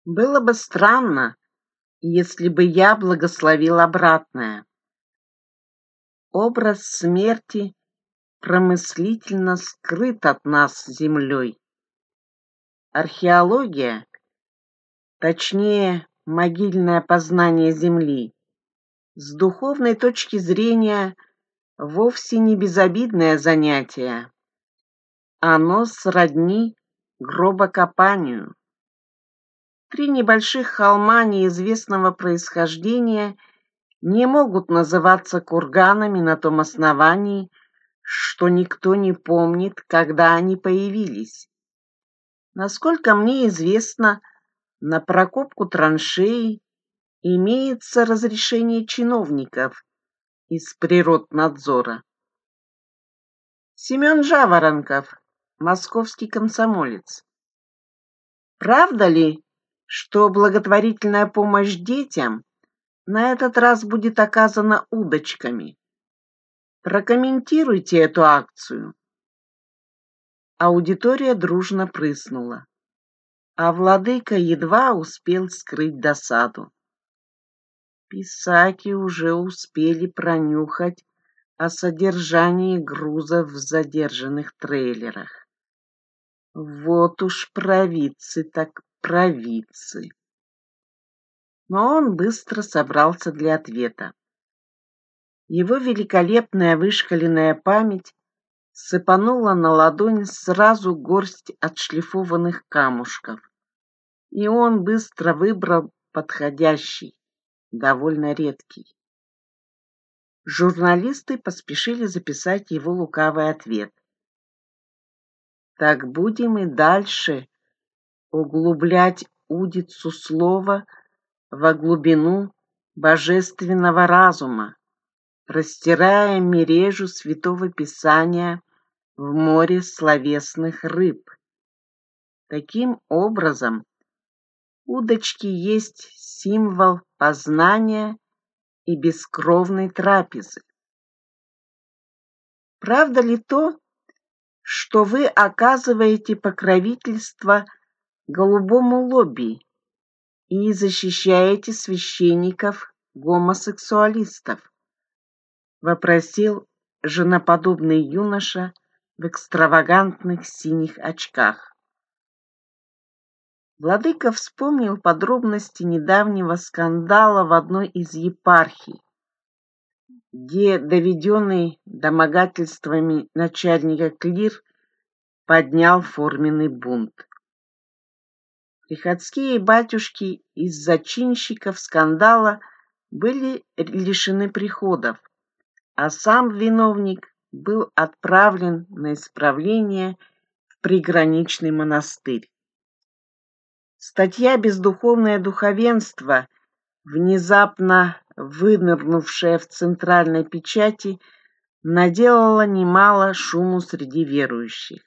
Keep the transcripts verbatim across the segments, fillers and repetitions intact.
Было бы странно, если бы я благословил обратное. Образ смерти промыслительно скрыт от нас землей. Археология, точнее, могильное познание Земли, с духовной точки зрения вовсе не безобидное занятие. Оно сродни гробокопанию. Три небольших холма неизвестного происхождения не могут называться курганами на том основании, что никто не помнит, когда они появились. Насколько мне известно, на прокопку траншеи имеется разрешение чиновников из природнадзора. Семен Жаворонков, московский комсомолец. Правда ли, что благотворительная помощь детям на этот раз будет оказана удочками? Прокомментируйте эту акцию. Аудитория дружно прыснула, а владыка едва успел скрыть досаду. Писаки уже успели пронюхать о содержании грузов в задержанных трейлерах. Вот уж провидцы так провидцы. Но он быстро собрался для ответа. Его великолепная вышкаленная память сыпанула на ладонь сразу горсть отшлифованных камушков, и он быстро выбрал подходящий, довольно редкий. Журналисты поспешили записать его лукавый ответ. Так будем и дальше углублять удицу слова во глубину божественного разума, растирая мережу Святого Писания в море словесных рыб. Таким образом, удочки есть символ познания и бескровной трапезы. Правда ли то, что вы оказываете покровительство голубому лобби и защищаете священников-гомосексуалистов? Вопросил женоподобный юноша в экстравагантных синих очках. Владыка вспомнил подробности недавнего скандала в одной из епархий, где доведенный домогательствами начальника клир поднял форменный бунт. Приходские батюшки из зачинщиков скандала были лишены приходов, а сам виновник был отправлен на исправление в приграничный монастырь. Статья «Бездуховное духовенство», внезапно вынырнувшая в центральной печати, наделала немало шуму среди верующих.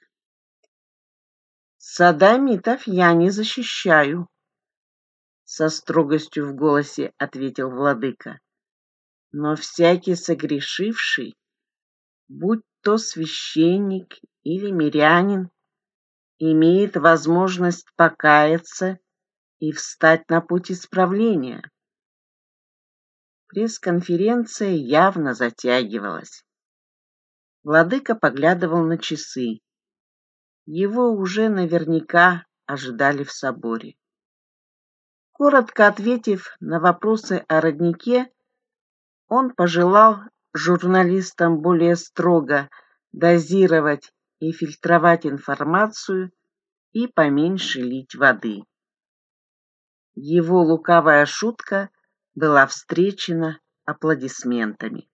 «Содомитов я не защищаю», — со строгостью в голосе ответил владыка. «Но всякий согрешивший, будь то священник или мирянин, имеет возможность покаяться и встать на путь исправления». Пресс-конференция явно затягивалась. Владыка поглядывал на часы. Его уже наверняка ожидали в соборе. Коротко ответив на вопросы о роднике, он пожелал журналистам более строго дозировать и фильтровать информацию и поменьше лить воды. Его лукавая шутка была встречена аплодисментами.